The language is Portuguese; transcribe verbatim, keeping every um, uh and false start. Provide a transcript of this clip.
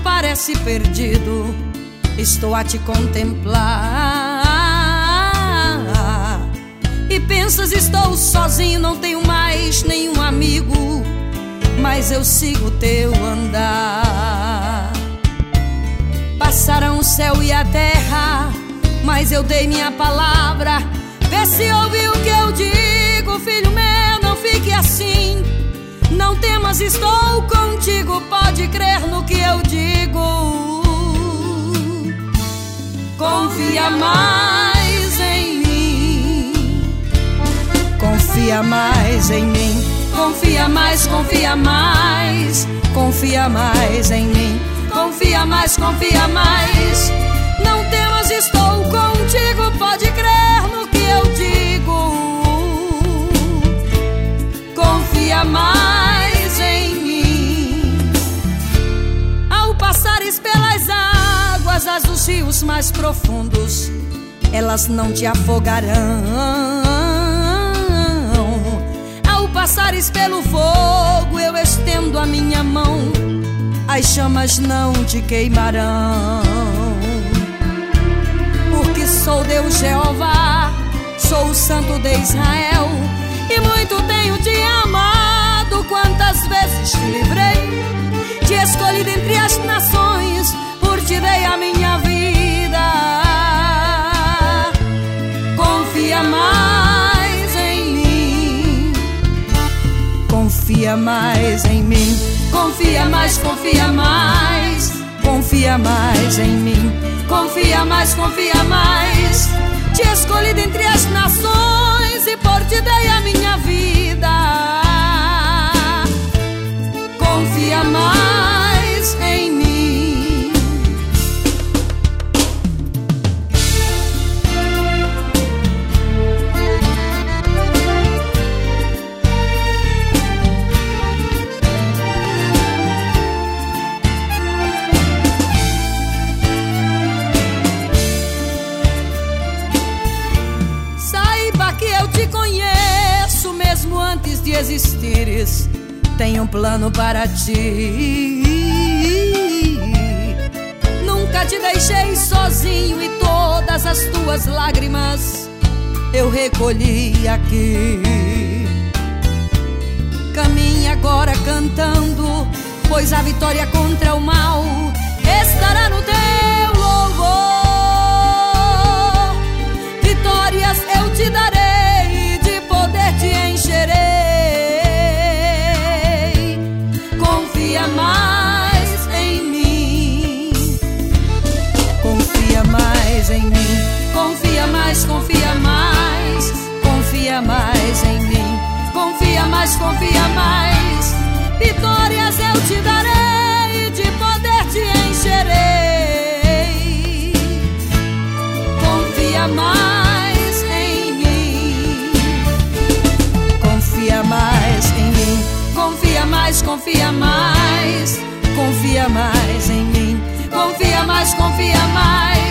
parece perdido, estou a te contemplar. E pensas, estou sozinho, não tenho mais nenhum amigo, mas eu sigo teu andar. Passaram o céu e a terra, mas eu dei minha palavra. Vê se ouviu o que eu digo, filho meu, não fique assim. Não temas, estou contigo, pode crer no que eu digo. Confia mais em mim, confia mais em mim, confia mais, confia mais, confia mais em mim, confia mais, confia mais. Não temas, estou contigo, pode crer no que eu digo. Confia mais em mim. Ao passares pelas águas, as dos rios mais profundos, elas não te afogarão. Ao passares pelo fogo, eu estendo a minha mão, as chamas não te queimarão. Porque sou Deus Jeová, sou o Santo de Israel, e muito tenho te amado. Quantas vezes te livrei, te escolhi dentre as nações, por ti dei a minha vida. Confia mais em mim, confia mais em mim, confia mais, confia mais, confia mais em mim, confia mais, confia mais. Te escolhi dentre as nações e por ti dei a minha vida. Confia mais em mim. Mesmo antes de existires, tenho um plano para ti. Nunca te deixei sozinho e todas as tuas lágrimas eu recolhi aqui. Caminhe agora cantando, pois a vitória contra o mal estará no teu louvor. Vitórias eu te darei, de poder te encherei. Confia mais em mim, confia mais em mim, confia mais, confia mais, confia mais em mim, confia mais, confia mais. Vitórias eu te darei, de poder te encherei. Confia mais em mim, confia mais em mim, confia mais, confia mais, confia mais em mim, confia mais, confia mais.